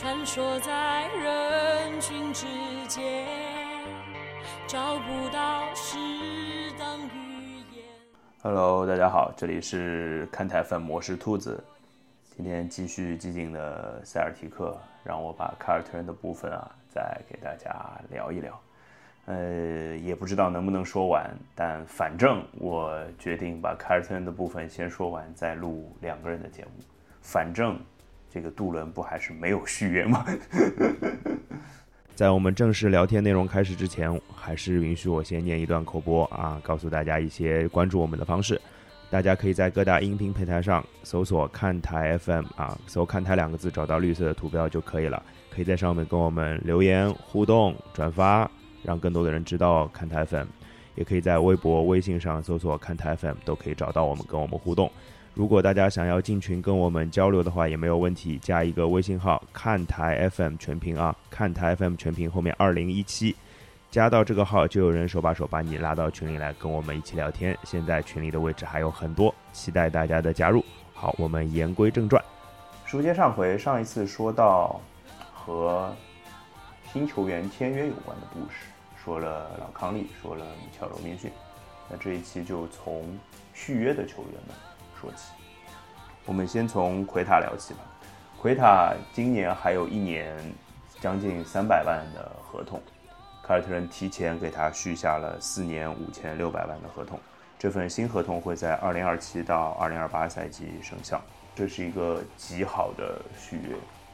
穿梭在人群之间，找不到适当语言。 Hello， 大家好，这里是看台粉，我是兔子。今天继续激进的塞尔提克，让我把凯尔特人的部分再给大家聊一聊。也不知道能不能说完，但反正我决定把凯尔特人的部分先说完，再录2个人的节目。反正这个杜伦不还是没有续约吗？在我们正式聊天内容开始之前，还是允许我先念一段口播告诉大家一些关注我们的方式。大家可以在各大音频平台上搜索看台 FM 搜看台2个字，找到绿色的图标就可以了。可以在上面跟我们留言互动转发，让更多的人知道看台 FM。也可以在微博微信上搜索看台 FM， 都可以找到我们跟我们互动。如果大家想要进群跟我们交流的话也没有问题，加一个微信号看台 FM 全屏看台 FM 全屏后面2017，加到这个号就有人手把手把你拉到群里来跟我们一起聊天。现在群里的位置还有很多，期待大家的加入。好，我们言归正传。书接上回，上一次说到和新球员签约有关的故事，说了老康利，说了米切尔罗宾逊。那这一期就从续约的球员们说起。我们先从奎塔聊起吧。奎塔今年还有1年将近300万的合同，凯尔特人提前给他续下了4年5600万的合同。这份新合同会在2027到2028赛季生效，这是一个极好的续约。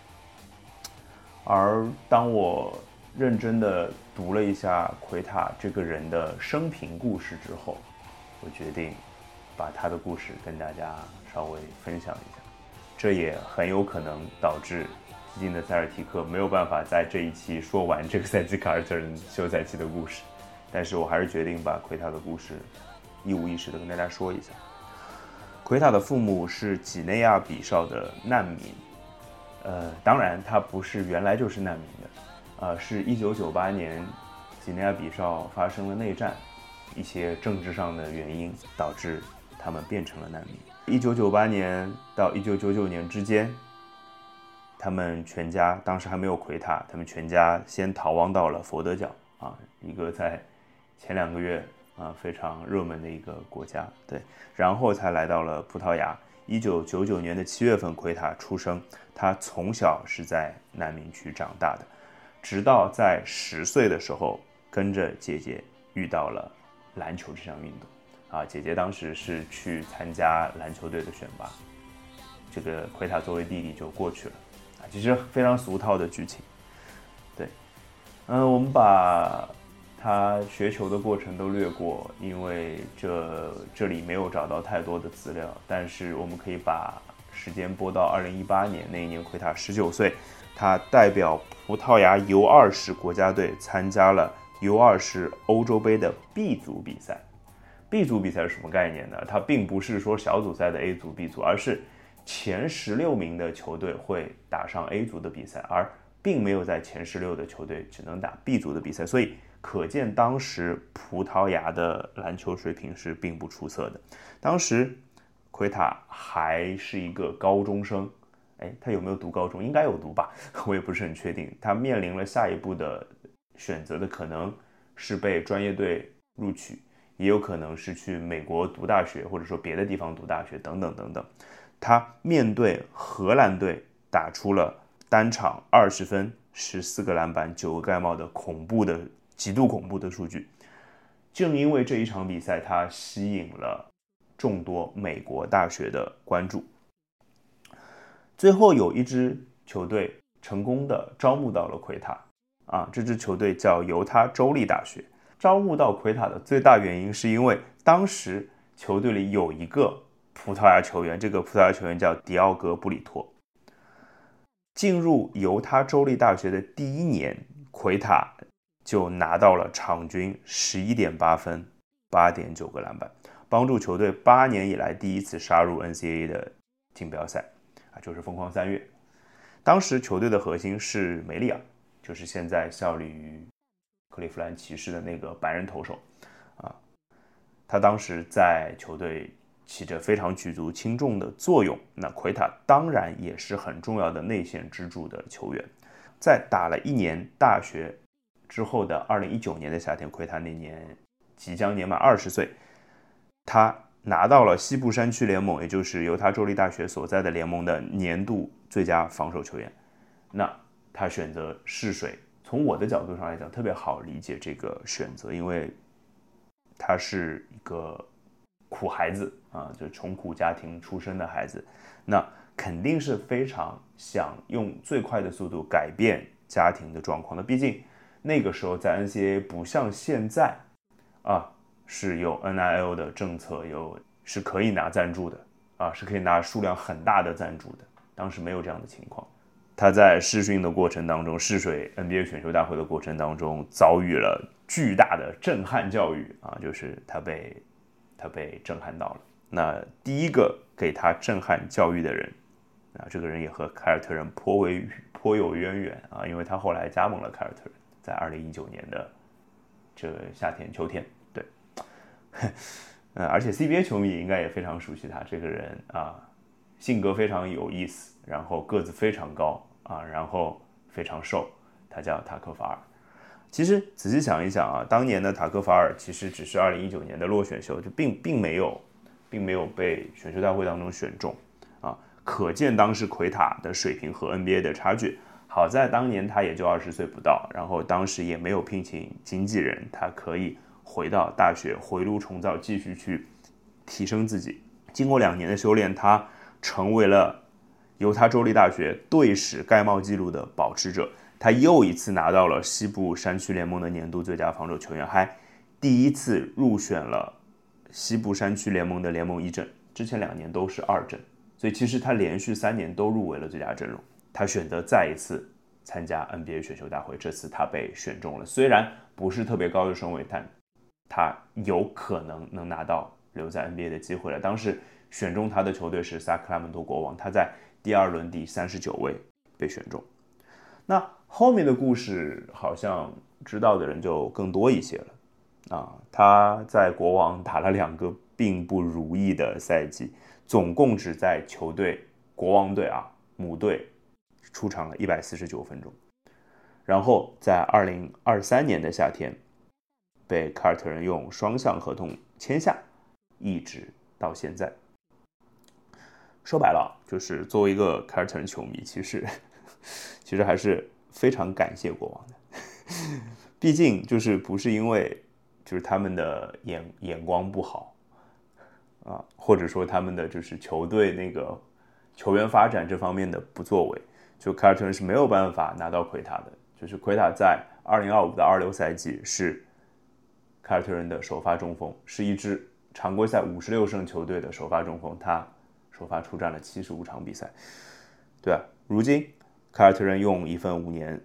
而当我认真的读了一下奎塔这个人的生平故事之后，我决定把他的故事跟大家稍微分享一下。这也很有可能导致激进的塞尔提克没有办法在这一期说完这个赛季凯尔特人休赛期的故事，但是我还是决定把奎塔的故事一五一十的跟大家说一下。奎塔的父母是几内亚比绍的难民，当然他不是原来就是难民的，是1998年几内亚比绍发生了内战，一些政治上的原因导致他们变成了难民。1998年到1999年之间，他们全家当时还没有奎塔，他们全家先逃亡到了佛得角一个在前2个月非常热门的一个国家，对，然后才来到了葡萄牙。1999年的7月份，奎塔出生，他从小是在难民区长大的，直到在10岁的时候，跟着姐姐遇到了篮球这项运动。姐姐当时是去参加篮球队的选拔，这个奎塔作为弟弟就过去了，其实非常俗套的剧情。对，我们把他学球的过程都略过，因为这里没有找到太多的资料，但是我们可以把时间拨到2018年，那一年奎塔19岁，他代表葡萄牙 U20 国家队参加了 U20 欧洲杯的 B 组比赛。B 组比赛是什么概念呢？它并不是说小组赛的 A 组 B 组，而是前16名的球队会打上 A 组的比赛，而并没有在前16的球队只能打 B 组的比赛，所以可见当时葡萄牙的篮球水平是并不出色的。当时奎塔还是一个高中生，他有没有读高中？应该有读吧，我也不是很确定。他面临了下一步的选择的可能是被专业队录取，也有可能是去美国读大学，或者说别的地方读大学等等等等。他面对荷兰队打出了单场20分、14个篮板、9个盖帽的极度恐怖的数据。正因为这一场比赛，他吸引了众多美国大学的关注。最后有一支球队成功的招募到了奎塔这支球队叫犹他州立大学。招募到奎塔的最大原因是因为当时球队里有一个葡萄牙球员，这个葡萄牙球员叫迪奥格布里托。进入犹他州立大学的第1年，奎塔就拿到了场均 11.8 分 8.9 个篮板，帮助球队8年以来第一次杀入 NCAA 的锦标赛就是疯狂3月。当时球队的核心是梅利亚，就是现在效力于克利夫兰骑士的那个白人投手他当时在球队起着非常举足轻重的作用。那奎塔当然也是很重要的内线支柱的球员。 在打了1年大学之后的2019年的夏天，奎塔那年即将年满20岁，他拿到了西部山区联盟，也就是犹他州立大学所在的联盟的年度最佳防守球员。那他选择试水，从我的角度上来讲，特别好理解这个选择，因为他是一个苦孩子啊，就穷苦家庭出身的孩子，那肯定是非常想用最快的速度改变家庭的状况的。毕竟那个时候在 NCAA 不像现在啊，是有 NIL 的政策，是可以拿赞助的啊，是可以拿数量很大的赞助的。当时没有这样的情况。他在试训的过程当中，试水 NBA 选秀大会的过程当中，遭遇了巨大的震撼教育啊，就是他被震撼到了。那第一个给他震撼教育的人啊，这个人也和凯尔特人颇有渊源啊，因为他后来加盟了凯尔特人，在2019年的这个秋天，对，而且 CBA 球迷应该也非常熟悉他这个人啊，性格非常有意思，然后个子非常高啊，然后非常瘦，他叫塔克法尔。其实仔细想一想啊，当年的塔克法尔其实只是2019年的落选秀，就并没有被选秀大会当中选中啊，可见当时奎塔的水平和 NBA 的差距。好在当年他也就20岁不到，然后当时也没有聘请经纪人，他可以回到大学回炉重造，继续去提升自己。经过2年的修炼，他成为了犹他州立大学队史盖帽纪录的保持者。他又一次拿到了西部山区联盟的年度最佳防守球员，还第一次入选了西部山区联盟的联盟1阵，之前2年都是2阵，所以其实他连续3年都入围了最佳阵容。他选择再一次参加 NBA 选秀大会，这次他被选中了，虽然不是特别高的顺位，但他有可能能拿到留在 NBA 的机会了。当时选中他的球队是萨克拉门托国王，他在第2轮第39位被选中。那后面的故事好像知道的人就更多一些了啊，他在国王打了2个并不如意的赛季，总共只在球队国王队母队出场了149分钟，然后在2023年的夏天被凯尔特人用双向合同签下，一直到现在。说白了，就是作为一个凯尔特人球迷，其实还是非常感谢国王的，毕竟就是不是因为就是他们的眼光不好啊，或者说他们的就是球队那个球员发展这方面的不作为，就凯尔特人是没有办法拿到奎塔的。就是奎塔在2025到26赛季是凯尔特人的首发中锋，是一支常规赛56胜球队的首发中锋，他首发出战了75场比赛。对啊，如今凯尔特人用一份4年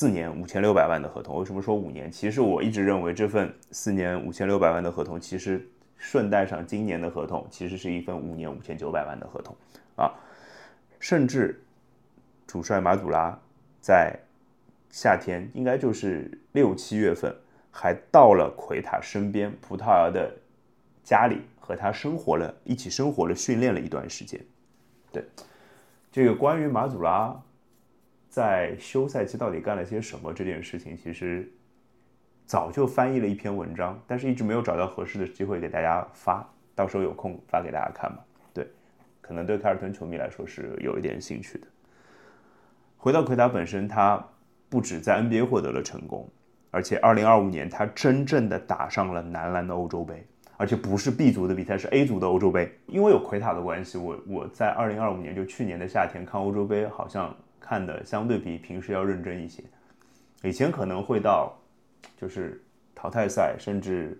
5600万的合同。为什么说5年？其实我一直认为这份4年5600万的合同，其实顺带上今年的合同，其实是一份5年5900万的合同啊。甚至主帅马祖拉在夏天，应该就是6、7月份，还到了奎塔身边葡萄牙的家里，和他一起生活了，训练了一段时间。对，这个关于马祖拉在休赛期到底干了些什么这件事情，其实早就翻译了一篇文章，但是一直没有找到合适的机会给大家发，到时候有空发给大家看吧。对，可能对凯尔特人球迷来说是有一点兴趣的。回到奎塔本身，他不止在 NBA 获得了成功，而且2025年他真正的打上了男篮的欧洲杯，而且不是 B 组的比赛，是 A 组的欧洲杯。因为有奎塔的关系，我在2025年就去年的夏天看欧洲杯，好像看的相对比平时要认真一些。以前可能会到就是淘汰赛，甚至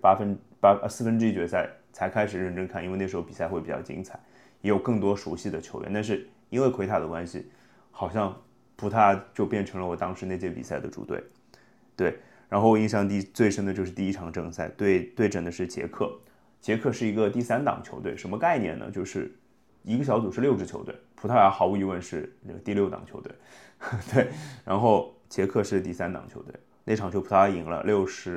4分之一决赛才开始认真看，因为那时候比赛会比较精彩，也有更多熟悉的球员。但是因为奎塔的关系，好像葡萄牙就变成了我当时那届比赛的主队。对，然后我印象最深的就是第1场正赛，对阵的是捷克。捷克是一个第3档球队，什么概念呢？就是一个小组是6支球队，葡萄牙毫无疑问是第6档球队，对，然后捷克是第3档球队。那场球葡萄牙赢了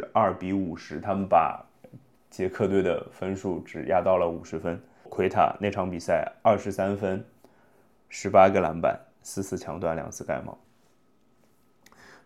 62-50，他们把捷克队的分数只压到了50分。奎塔那场比赛23分，18个篮板，4次抢断，2次盖帽。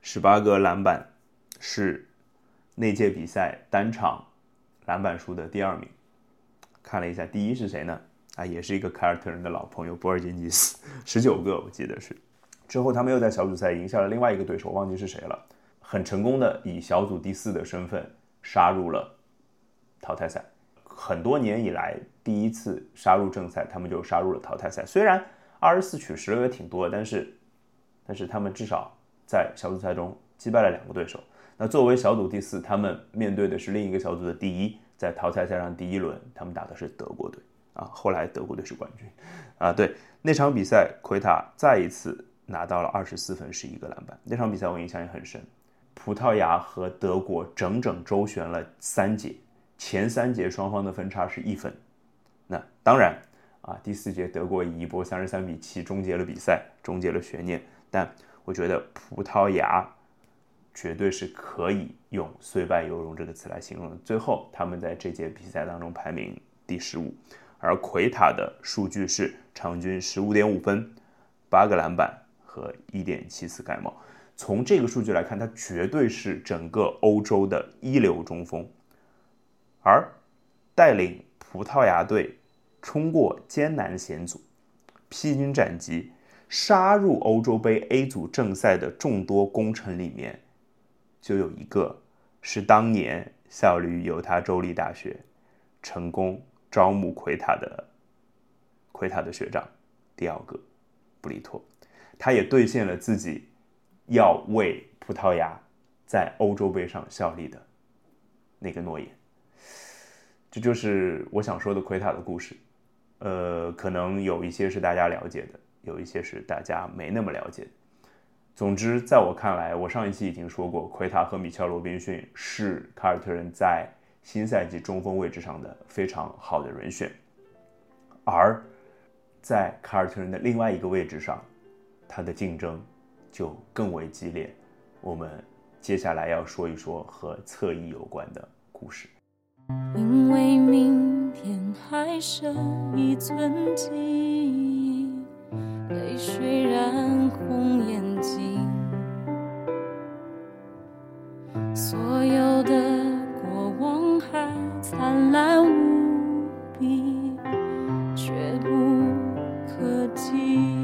18个篮板，是那届比赛单场篮板数的第2名。看了一下，第一是谁呢？也是一个凯尔特人的老朋友波尔津吉斯，19个我记得是。之后他们又在小组赛赢下了另外一个对手，忘记是谁了，很成功的以小组第4的身份杀入了淘汰赛。很多年以来第一次杀入正赛，他们就杀入了淘汰赛。虽然24取16也挺多，但是他们至少在小组赛中击败了2个对手。那作为小组第4，他们面对的是另一个小组的第1，在淘汰赛上第1轮他们打的是德国队后来德国队是冠军对，那场比赛奎塔再一次拿到了24分11个篮板。那场比赛我印象也很深，葡萄牙和德国整整周旋了3节，前3节双方的分差是1分。那当然第4节德国以一波33-7终结了比赛，终结了悬念。但我觉得葡萄牙绝对是可以用虽败犹荣这个词来形容的。最后他们在这届比赛当中排名第15，而奎塔的数据是场均 15.5 分8个篮板和 1.7次盖帽。从这个数据来看，他绝对是整个欧洲的一流中锋，而带领葡萄牙队冲过艰难险阻，披荆斩棘，杀入欧洲杯 A 组正赛的众多功臣里面，就有一个是当年效力于犹他州立大学，成功招募奎塔的学长迪奥戈·布里托。他也兑现了自己要为葡萄牙在欧洲杯上效力的那个诺言。这就是我想说的奎塔的故事。可能有一些是大家了解的，有一些是大家没那么了解的。总之，在我看来，我上一期已经说过，奎塔和米切尔·罗宾逊是凯尔特人在新赛季中锋位置上的非常好的人选。而在凯尔特人的另外一个位置上，他的竞争就更为激烈。我们接下来要说一说和侧翼有关的故事。 因为明天还剩一寸记忆，泪水染红眼睛，所有的过往还灿烂无比，却不可及，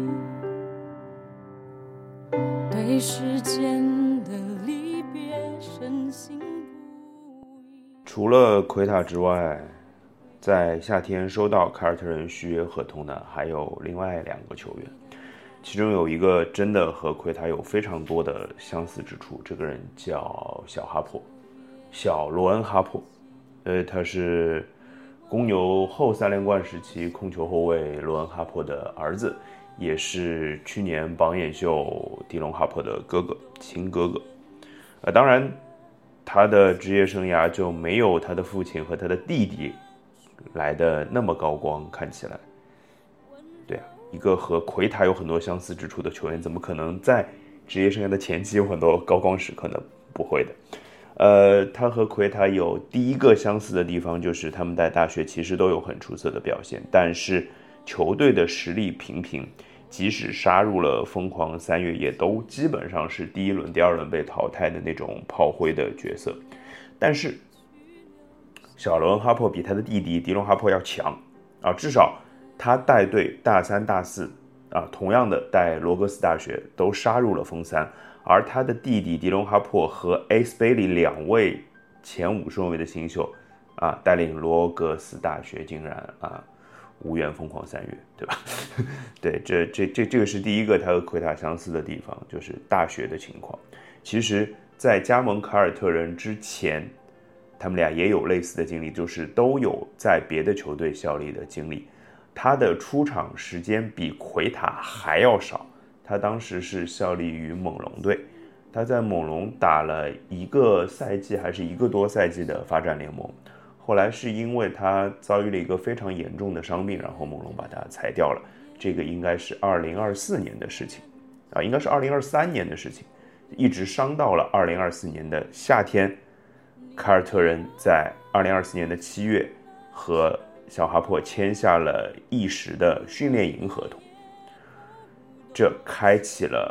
对时间的离别深信不疑。 除了奎塔之外，在夏天收到凯尔特人续约合同的还有另外2个球员，其中有一个真的和奎塔有非常多的相似之处，这个人叫小罗恩·哈珀。他是公牛后3连冠时期控球后卫罗恩·哈珀的儿子，也是去年榜眼秀迪隆·哈珀的亲哥哥。当然他的职业生涯就没有他的父亲和他的弟弟来的那么高光，看起来。对啊，一个和奎塔有很多相似之处的球员，怎么可能在职业生涯的前期有很多高光时刻呢？不会的。他和奎塔有第一个相似的地方，就是他们在大学其实都有很出色的表现，但是球队的实力平平，即使杀入了疯狂3月，也都基本上是第1轮、第2轮被淘汰的那种炮灰的角色。但是小罗恩·哈珀比他的弟弟迪隆·哈珀要强至少他带队大3、大4同样的带罗格斯大学都杀入了锋3，而他的弟弟迪隆·哈珀和 Ace Bailey 2位前5顺位的新秀带领罗格斯大学竟然无缘疯狂3月，对吧？对，这个是第一个他和奎塔相似的地方，就是大学的情况。其实在加盟凯尔特人之前，他们俩也有类似的经历，就是都有在别的球队效力的经历。他的出场时间比奎塔还要少，他当时是效力于猛龙队，他在猛龙打了1个赛季还是1个多赛季的发展联盟，后来是因为他遭遇了一个非常严重的伤病，然后猛龙把他裁掉了。这个应该是2024年的事情应该是2023年的事情，一直伤到了2024年的夏天。凯尔特人在2024年的7月和小哈珀签下了1时的训练营合同，这开启了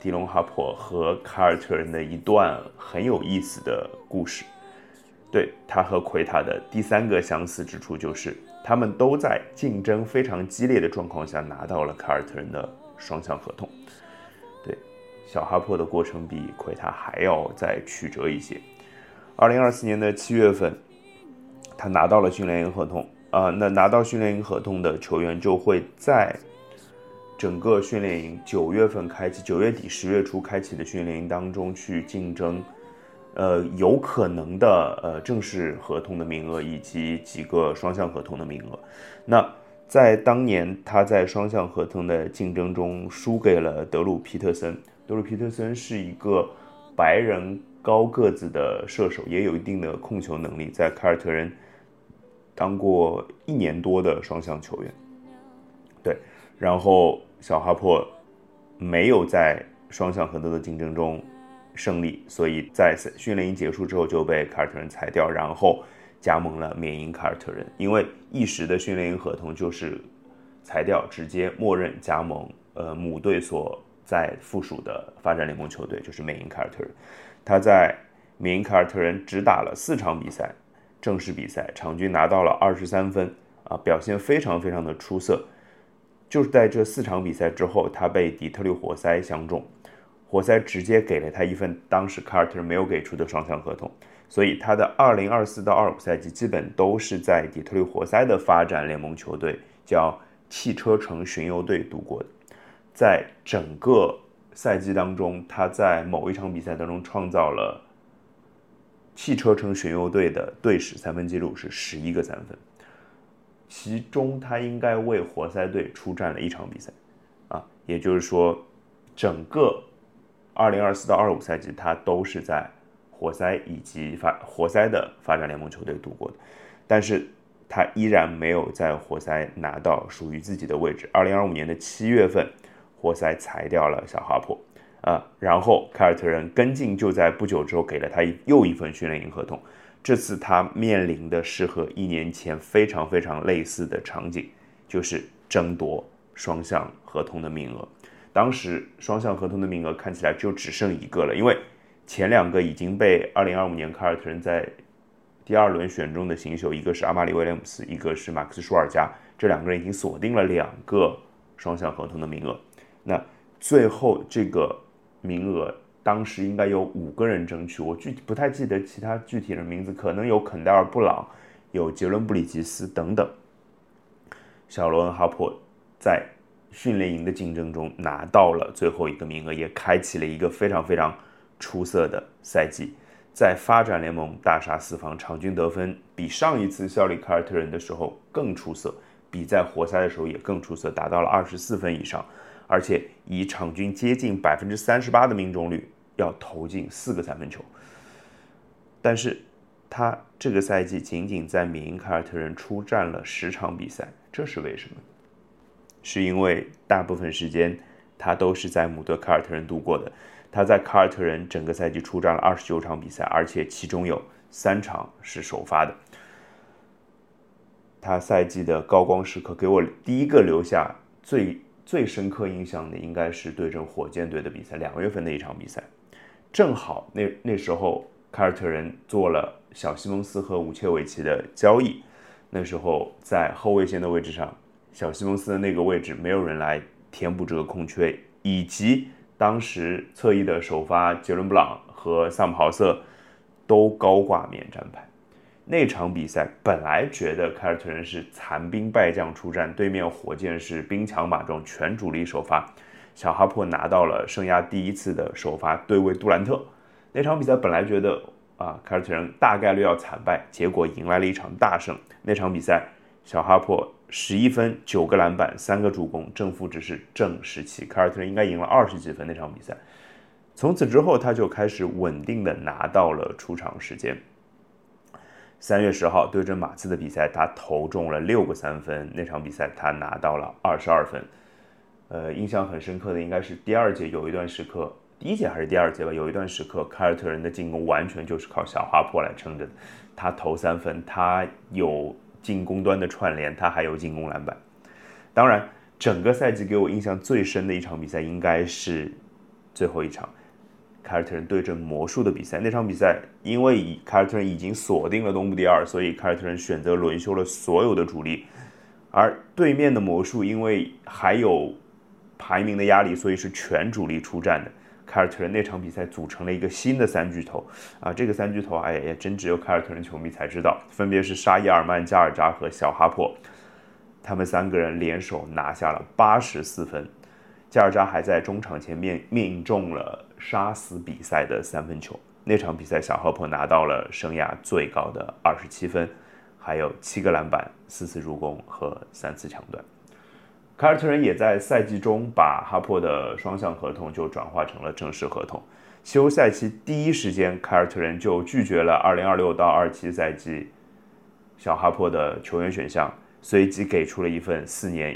迪隆哈珀和凯尔特人的一段很有意思的故事。对，他和奎塔的第三个相似之处就是他们都在竞争非常激烈的状况下拿到了凯尔特人的双向合同。对，小哈珀的过程比奎塔还要再曲折一些。2024年的7月份，他拿到了训练营合同。那拿到训练营合同的球员就会在整个训练营9月份开启，9月底10月初开启的训练营当中去竞争，有可能的正式合同的名额以及几个双向合同的名额。那在当年他在双向合同的竞争中输给了德鲁皮特森。德鲁皮特森是一个白人高个子的射手，也有一定的控球能力，在凯尔特人当过1年多的双向球员。对，然后小哈珀没有在双向合同的竞争中胜利，所以在训练营结束之后就被凯尔特人裁掉，然后加盟了缅因凯尔特人。因为一时的训练营合同就是裁掉，直接默认加盟母队所在附属的发展联盟球队，就是缅因凯尔特人。他在缅因凯尔特人只打了4场比赛，正式比赛场均拿到了23分表现非常非常的出色。就是在这4场比赛之后，他被底特律活塞相中，活塞直接给了他一份当时凯尔特人没有给出的双向合同，所以他的2024到25赛季基本都是在底特律活塞的发展联盟球队叫汽车城巡游队度过的。在整个赛季当中，他在某一场比赛当中创造了汽车城巡游队的队史3分纪录，是11个3分，其中他应该为活塞队出战了1场比赛也就是说整个2024到25赛季他都是在活塞以及活塞的发展联盟球队度过的，但是他依然没有在活塞拿到属于自己的位置。2025年的7月份，活塞裁掉了小哈珀然后凯尔特人跟进，就在不久之后给了他又一份训练营合同。这次他面临的是和1年前非常非常类似的场景，就是争夺双向合同的名额。当时双向合同的名额看起来就只剩1个了，因为前2个已经被2025年凯尔特人在第2轮选中的新秀，一个是阿马里威廉姆斯，一个是马克思舒尔加，这2个人已经锁定了2个双向合同的名额。那最后这个名额当时应该有5个人争取，我具体不太记得其他具体的名字，可能有肯戴尔·布朗，有杰伦·布里吉斯等等。小罗恩·哈珀在训练营的竞争中拿到了最后1个名额，也开启了一个非常非常出色的赛季。在发展联盟大杀4方，场均得分比上一次效力凯尔特人的时候更出色，比在活塞的时候也更出色，达到了24分以上，而且以场均接近38%的命中率要投进4个3分球。但是他这个赛季仅仅在缅因凯尔特人出战了10场比赛，这是为什么？是因为大部分时间他都是在母队凯尔特人度过的。他在凯尔特人整个赛季出战了29场比赛，而且其中有3场是首发的。他赛季的高光时刻，给我第一个留下最深刻印象的应该是对阵火箭队的比赛，2月份的一场比赛。正好那时候凯尔特人做了小西蒙斯和武切维奇的交易，那时候在后卫线的位置上，小西蒙斯的那个位置没有人来填补这个空缺，以及当时侧翼的首发杰伦·布朗和萨姆·豪瑟都高挂免战牌。那场比赛本来觉得凯尔特人是残兵败将出战，对面火箭是兵强马壮，全主力首发。小哈珀拿到了生涯第1次的首发对位杜兰特。那场比赛本来觉得凯尔特人大概率要惨败，结果迎来了一场大胜。那场比赛小哈珀11分9个篮板3个助攻，正负值是正17，凯尔特人应该赢了20几分那场比赛。从此之后他就开始稳定的拿到了出场时间。3月10号对阵马刺的比赛，他投中了6个3分，那场比赛他拿到了22分。印象很深刻的应该是第2节有一段时刻，第1节还是第2节吧，有一段时刻凯尔特人的进攻完全就是靠小哈珀来撑着的。他投3分，他有进攻端的串联，他还有进攻篮板。当然整个赛季给我印象最深的一场比赛应该是最后一场凯尔特人对阵魔术的比赛。那场比赛因为凯尔特人已经锁定了东部第二，所以凯尔特人选择轮休了所有的主力，而对面的魔术因为还有排名的压力，所以是全主力出战的。凯尔特人那场比赛组成了一个新的三巨头啊，这个三巨头也真只有凯尔特人球迷才知道，分别是沙伊尔曼、加尔扎和小哈珀，他们3个人联手拿下了84分。加尔扎还在中场前命中了杀死比赛的3分球。那场比赛小哈珀拿到了生涯最高的27分，还有7个篮板、4次助攻和3次抢断。凯尔特人也在赛季中把哈珀的双向合同就转化成了正式合同。休赛期第一时间，凯尔特人就拒绝了2026到27赛季小哈珀的球员选项，随即给出了一份4年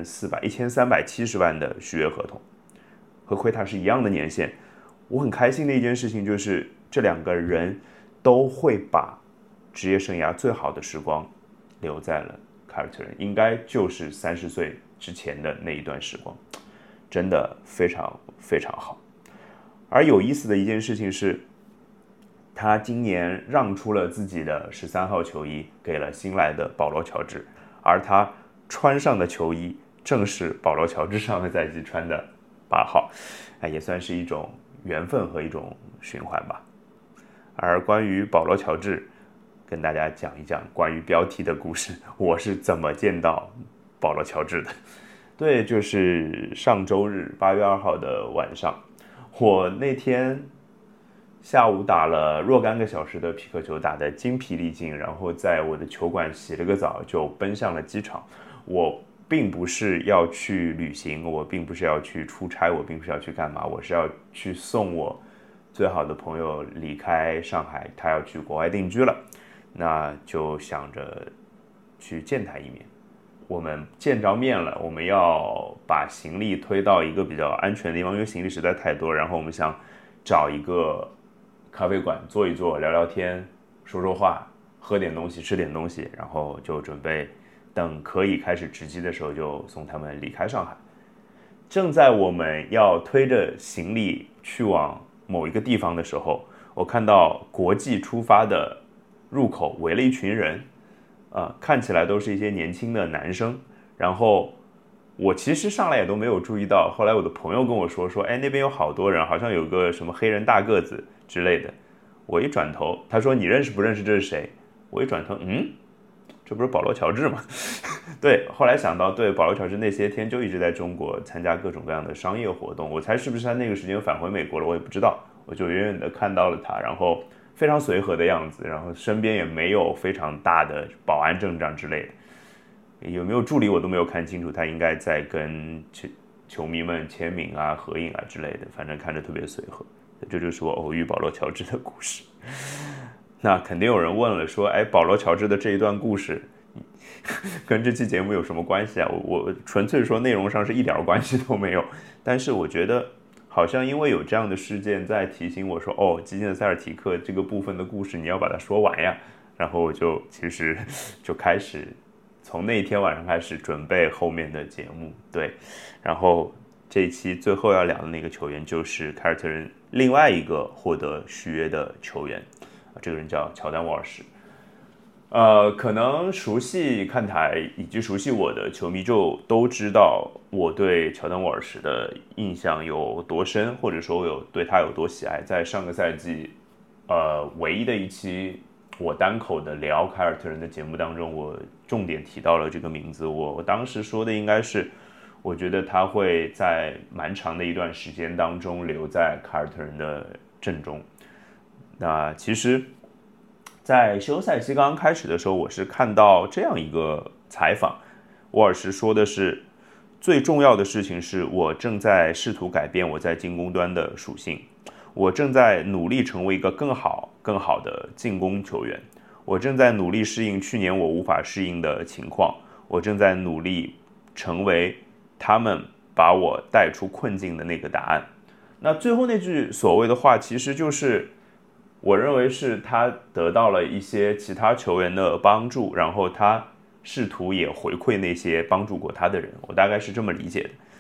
1370万的续约合同，和奎塔是一样的年限。我很开心的一件事情就是这2个人都会把职业生涯最好的时光留在了凯尔特人，应该就是30岁之前的那一段时光，真的非常非常好。而有意思的一件事情是，他今年让出了自己的13号球衣给了新来的保罗·乔治，而他穿上的球衣正是保罗·乔治上个赛季穿的8号，也算是一种缘分和一种循环吧。而关于保罗·乔治，跟大家讲一讲关于标题的故事，我是怎么见到保罗·乔治的。对，就是上周日8月2号的晚上，我那天下午打了若干个小时的匹克球，打得精疲力尽，然后在我的球馆洗了个澡，就奔向了机场。我并不是要去旅行，我并不是要去出差，我并不是要去干嘛，我是要去送我最好的朋友离开上海，他要去国外定居了，那就想着去见他一面。我们见着面了，我们要把行李推到一个比较安全的地方，因为行李实在太多，然后我们想找一个咖啡馆坐一坐，聊聊天，说说话，喝点东西，吃点东西，然后就准备等可以开始值机的时候就送他们离开上海。正在我们要推着行李去往某一个地方的时候，我看到国际出发的入口围了一群人，看起来都是一些年轻的男生，然后我其实上来也都没有注意到，后来我的朋友跟我说，那边有好多人，好像有个什么黑人大个子之类的。我一转头，他说你认识不认识这是谁？我一转头，这不是保罗·乔治吗？对，后来想到，对，保罗·乔治那些天就一直在中国参加各种各样的商业活动，我猜是不是他那个时间返回美国了，我也不知道。我就远远的看到了他，然后非常随和的样子，然后身边也没有非常大的保安阵仗之类的，有没有助理我都没有看清楚，他应该在跟球迷们签名啊、合影啊之类的，反正看着特别随和。这就是我偶遇保罗·乔治的故事。那肯定有人问了，说，保罗·乔治的这一段故事跟这期节目有什么关系啊？我纯粹说内容上是一点关系都没有，但是我觉得好像因为有这样的事件在提醒我说，激进的塞尔提克这个部分的故事你要把它说完呀，然后我就其实就开始从那一天晚上开始准备后面的节目。对，然后这一期最后要聊的那个球员就是凯尔特人另外一个获得续约的球员，这个人叫乔丹·沃尔什。可能熟悉看台以及熟悉我的球迷就都知道我对乔丹·沃尔什的印象有多深，或者说对他有多喜爱。在上个赛季，唯一的一期我单口的聊凯尔特人的节目当中，我重点提到了这个名字。我当时说的应该是，我觉得他会在蛮长的一段时间当中留在凯尔特人的阵中。那其实在休赛期刚刚开始的时候，我是看到这样一个采访，沃尔什说的是，最重要的事情是我正在试图改变我在进攻端的属性，我正在努力成为一个更好的进攻球员，我正在努力适应去年我无法适应的情况，我正在努力成为他们把我带出困境的那个答案。那最后那句所谓的话，其实就是我认为是他得到了一些其他球员的帮助，然后他试图也回馈那些帮助过他的人，我大概是这么理解的。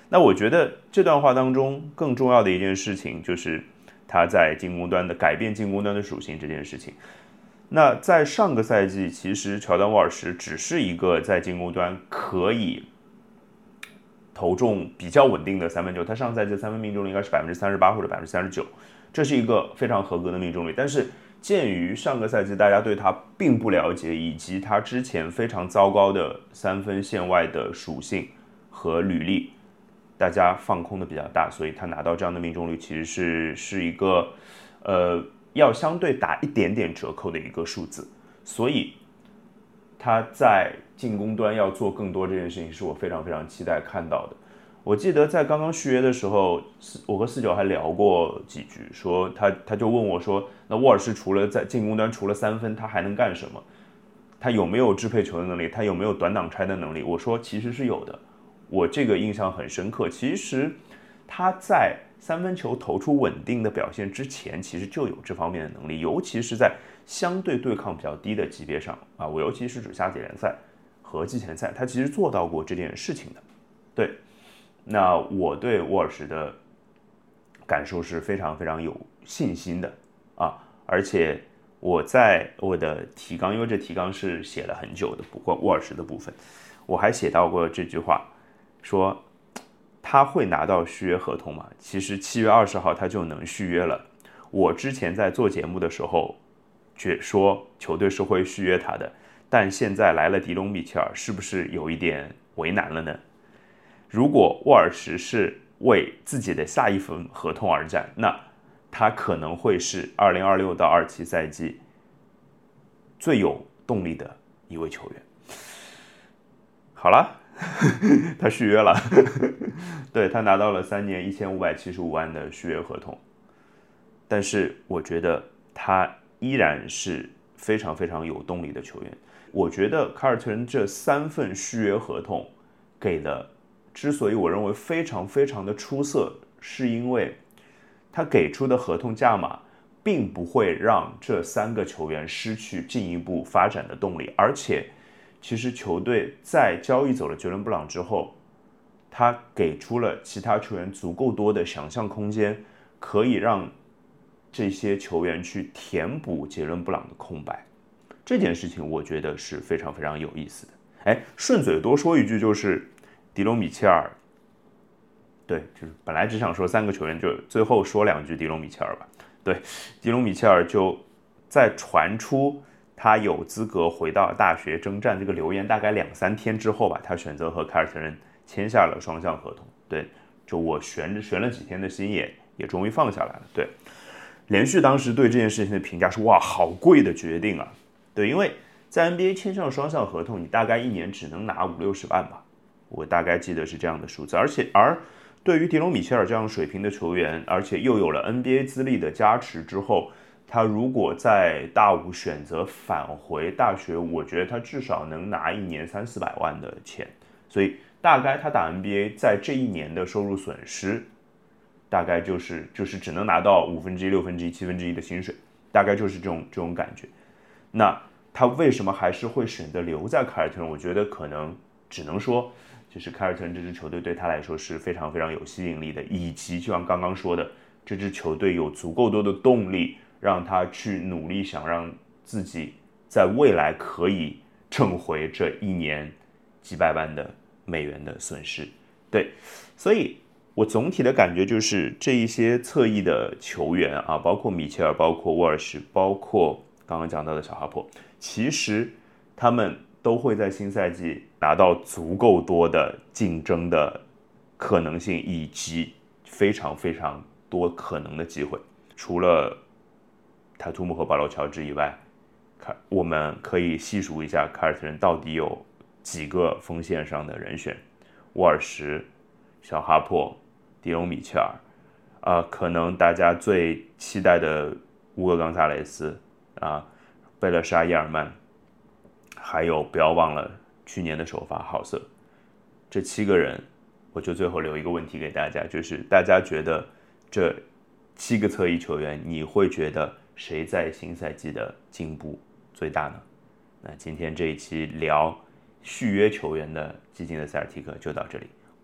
那我觉得这段话当中更重要的一件事情就是他在进攻端的改变进攻端的属性这件事情。那在上个赛季，其实乔丹·沃尔什只是一个在进攻端可以投中比较稳定的三分球，他上赛季的三分命中率应该是38%或者39%，这是一个非常合格的命中率。但是鉴于上个赛季大家对他并不了解，以及他之前非常糟糕的三分线外的属性和履历，大家放空的比较大，所以他拿到这样的命中率其实是一个要相对打一点点折扣的一个数字。所以他在进攻端要做更多这件事情，是我非常非常期待看到的。我记得在刚刚续约的时候，我和49还聊过几句，说他就问我说，那沃尔什除了在进攻端除了三分，他还能干什么？他有没有支配球的能力？他有没有短挡拆的能力？我说其实是有的，我这个印象很深刻。其实他在三分球投出稳定的表现之前，其实就有这方面的能力，尤其是在相对对抗比较低的级别上啊，我尤其是指夏季联赛和季前赛，他其实做到过这件事情的。对，那我对沃尔什的感受是非常非常有信心的啊，而且我在我的提纲，因为这提纲是写了很久的，不过沃尔什的部分，我还写到过这句话，说他会拿到续约合同吗？其实7月20号他就能续约了。我之前在做节目的时候说球队是会续约他的，但现在来了迪隆米切尔，是不是有一点为难了呢？如果沃尔什是为自己的下一份合同而战，那他可能会是2026到27赛季最有动力的一位球员。好了，他续约了，对，他拿到了3年1575万的续约合同，但是我觉得他依然是非常非常有动力的球员。我觉得凯尔特人这3份续约合同给的，之所以我认为非常非常的出色，是因为他给出的合同价码并不会让这3个球员失去进一步发展的动力，而且其实球队在交易走了杰伦布朗之后，他给出了其他球员足够多的想象空间，可以让这些球员去填补杰伦布朗的空白。这件事情我觉得是非常非常有意思的。顺嘴多说一句，就是迪隆米切尔，对，就是本来只想说3个球员，就最后说2句迪隆米切尔吧。对，迪隆米切尔就在传出他有资格回到大学征战这个流言大概2-3天之后吧，他选择和凯尔特人签下了双向合同。对，就我悬了几天的心也终于放下来了。对，连续当时对这件事情的评价是，哇，好贵的决定啊。对，因为在 NBA 签上双向合同，你大概1年只能拿50-60万吧，我大概记得是这样的数字。而对于迪隆米切尔这样水平的球员，而且又有了 NBA 资历的加持之后，他如果在大五选择返回大学，我觉得他至少能拿1年300-400万的钱。所以大概他打 NBA 在这1年的收入损失，大概就是只能拿到1/5、1/6、1/7的薪水，大概就是这种感觉。那他为什么还是会选择留在凯尔特人？我觉得可能只能说，就是凯尔特人这支球队对他来说是非常非常有吸引力的，以及就像刚刚说的，这支球队有足够多的动力让他去努力，想让自己在未来可以挣回这1年几百万的美元的损失。对，所以我总体的感觉就是这一些侧翼的球员啊，包括米切尔，包括沃尔什，包括刚刚讲到的小哈珀，其实他们都会在新赛季拿到足够多的竞争的可能性，以及非常非常多可能的机会。除了塔图姆和保罗乔治以外，我们可以细数一下凯尔特人到底有几个锋线上的人选：沃尔什、小哈珀、迪隆米切尔，可能大家最期待的乌戈冈萨雷斯啊，贝勒沙耶尔曼，还有不要忘了去年的首发好瑟。这7个人，我就最后留一个问题给大家，就是大家觉得这7个侧翼球员，你会觉得谁在新赛季的进步最大呢？那今天这一期聊续约球员的基金的塞尔提克就到这里，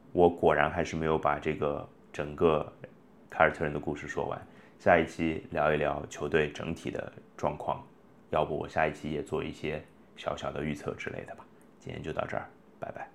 我果然还是没有把这个整个凯尔特人的故事说完。下一期聊一聊球队整体的状况，要不我下一期也做一些小小的预测之类的吧。今天就到这儿，拜拜。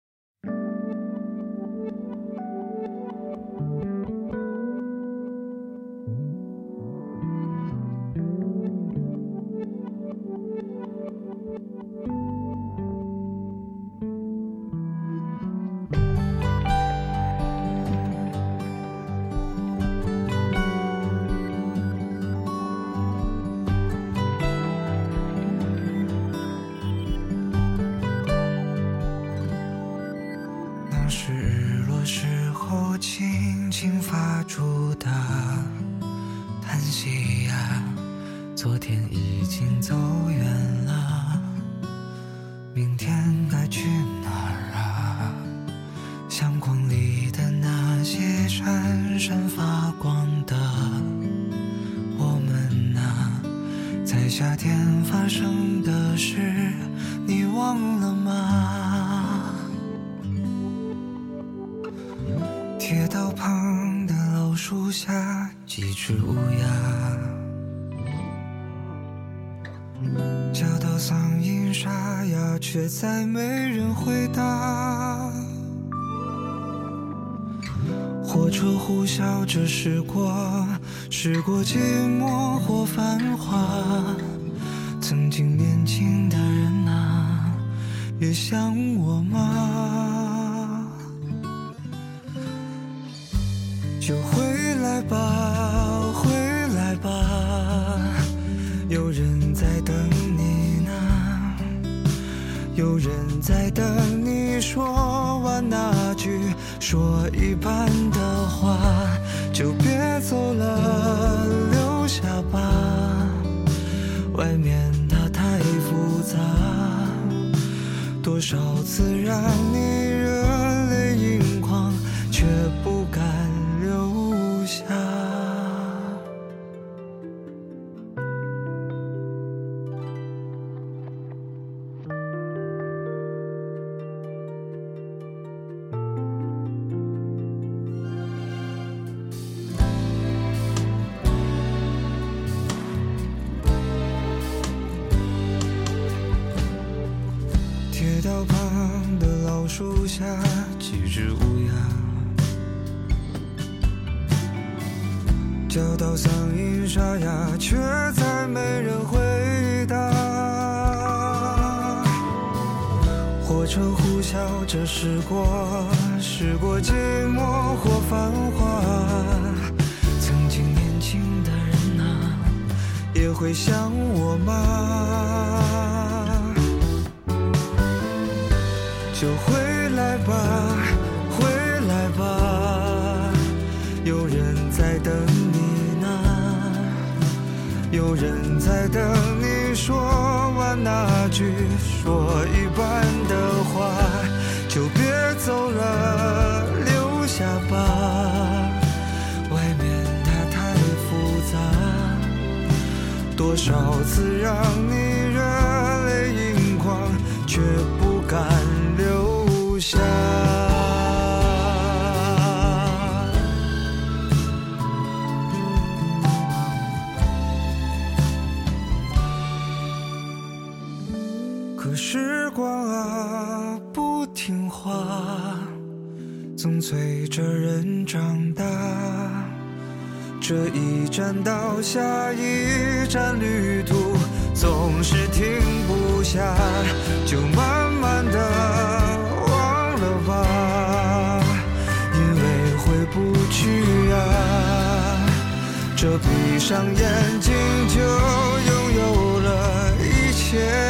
昨天已经走远了，明天该去哪儿啊？相框里的那些闪闪发光的我们啊，在夏天发生的事你忘了吗？铁道旁的老树下几只乌鸦，叫到嗓音沙哑，却再没人回答。火车呼啸着驶过寂寞或繁华。曾经年轻的人啊，也像我吗？就回来吧，回来吧，有人在等你呢，有人在等你说完那句说一半的话，就别走了，留下吧，外面它太复杂，多少次让你热泪盈眶，却不敢留下。铁道旁的老树下，几只乌鸦，叫到嗓音沙哑，却再没人回答。火车呼啸着驶过寂寞或繁华。曾经年轻的人啊，也会想我吗？就回来吧，回来吧，有人在等你呢，有人在等你说完那句说一半的话，就别走了，留下吧，外面它太复杂，多少次让你热泪盈眶，却不敢留下。可时光啊，不听话，总随着人长大，这一站到下一站旅途总是停不下，就慢慢的忘了吧，因为回不去啊，这闭上眼睛就拥有了一切。